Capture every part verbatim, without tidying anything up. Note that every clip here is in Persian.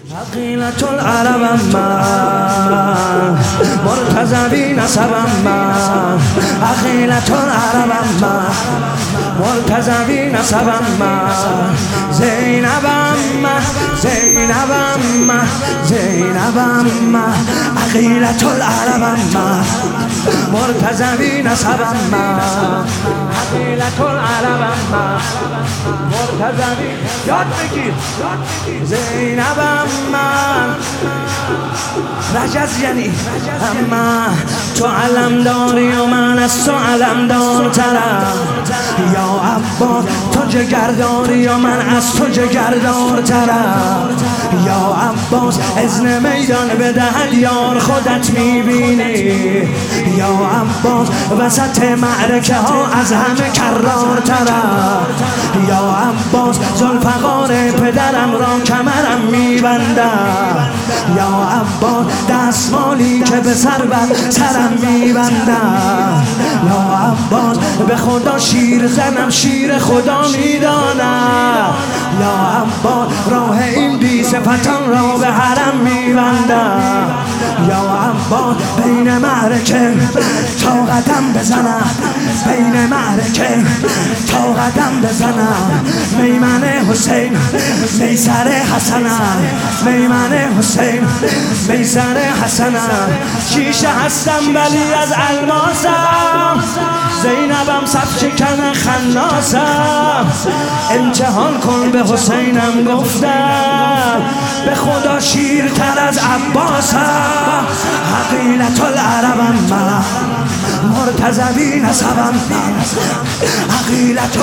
عقیلة العرب من مرتضوی نسبم من عقیلة العرب من مرتضوی نسبم من زینبم من زینبم من زینبم من عقیلة العرب من مرتضوی نسبم من عقیلة العرب من مرتضوی یاد بگیر زینبم من رجز یعنی اما تو علم داری و من از تو علم دارترم یا عباس تو جگرداری و من از تو جگردارترم یا عباس اذن میدان بدهد یار خودت میبینی یا عباس وسط معرکه ها از همه کرارترم یا عباس ذوالفقار پدرم را کمرم میبندم یا عباس دستمالی که به سر بر سرم میبندم یا عباس به خدا شیر زنم شیر خدا میدانم یا عباس راه این بی صفتان را به حرم میبندم یا عباس بین معرکه تا قدم بزنم بین معرکه تا قدم بزنم میمن حسین میسر حسنم میمن حسین میسر حسنم شیشه هستم ولی از الماسم زینبم صف شکن خناسم امتحان کن به حسینم گفتم به خدا شیرتر از عباسم عقیلة العربم من مرتضوی نسبم عقیلة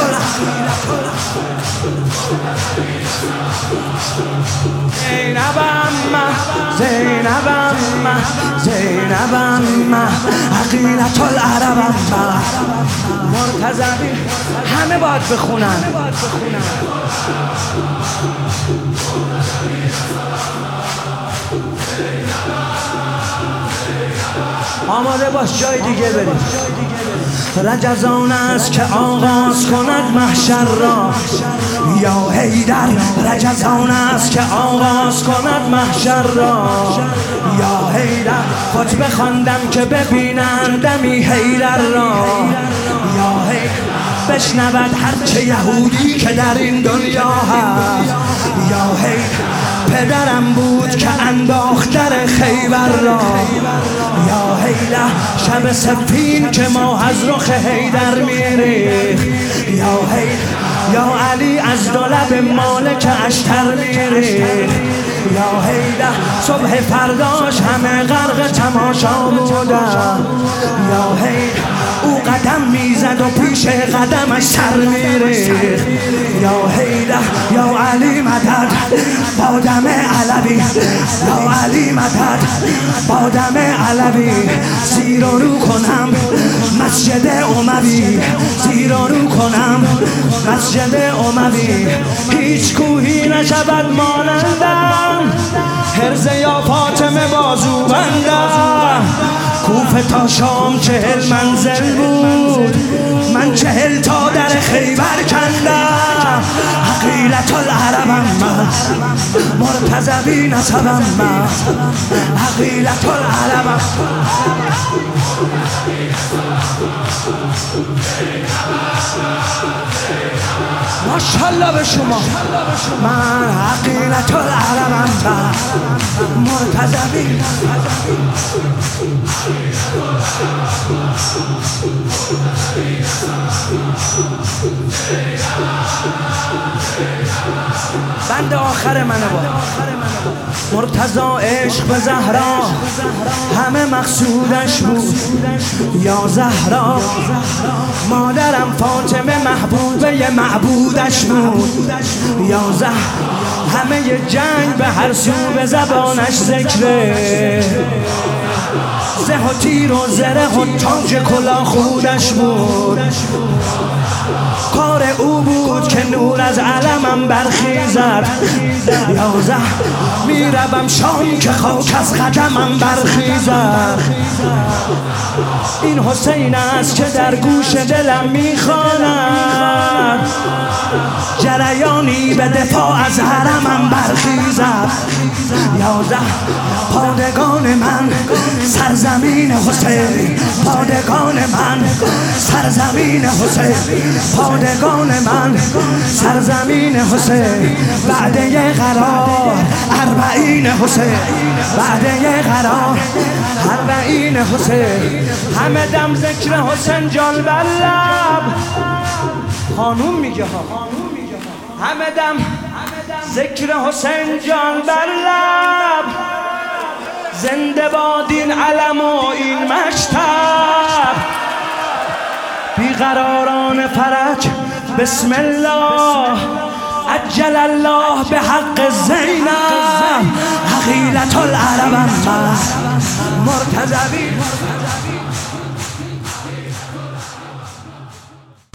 زینبم زینبم زینبم عقیلة العربم مرتضوی همه باید بخونن آماده باش جای دیگه بریم رجزان است که آغاز کند محشر را یا حیدر رجزان است که آغاز کند محشر را یا حیدر خطبه خواندم که ببینندمی حیدر را یا حیدر بشنود هرچه یهودی که در این دنیا هست یا حیدر پدرم بود که انداخت در خیبر را یا حیدر شب سفین که ماه از رخ حیدر میریخت یا حیدر یا علی از دو لب مالک اشتر میریخت یا حیدر صبح فرداش همه غرق تماشا بودن یا حیدر او قدم میزد و پیش قدمش سر میریخت یا حیدر یا علی مدد با دم علوی یا علی مدد با دم علوی زیر و رو کنم مسجد اموی زیر و رو کنم مسجد اموی هیچ کوهی نشود مانندم حرز یا فاطمه بازو بندم کوفه تا شام چهل منزل بود من چهل تا در خیبر کندم عقیلة العربم من مرتضوی نسبم من عقیلة العربم ماشاءالله به شما من عقیلة العربم من مرتضوی بند آخر منه با مرتضی عشق به زهرا همه مقصودش بود یا زهرا مادرم فاطمه محبوبه معبودش بود یا زهرا همه جنگ به هر سو به زبانش ذکره زه و تیر و زره و تاج کلاه خودش بود کار او بود که نور از علمم برخیزد. یازده میروم شام که خاک از قدمم برخیزد. این حسین است که در گوش دلم میخواند، جریانی به دفاع از حرمم برخیزد. یازده پادگان من سرزمین حسین، پادگان من سرزمین حسین، پادگان من سرزمین حسین. بعده قرار اربعین حسین، بعده قرار اربعین حسین. همه دم ذکر حسین جان بر لب. خانوم میگه ها، همه دم ذکر حسین جان بر لب. زنده باد این علم و این مکتب. بیقراران فرج بسم الله، عجل الله به حق زینب. حقیلت العرب مرتضوی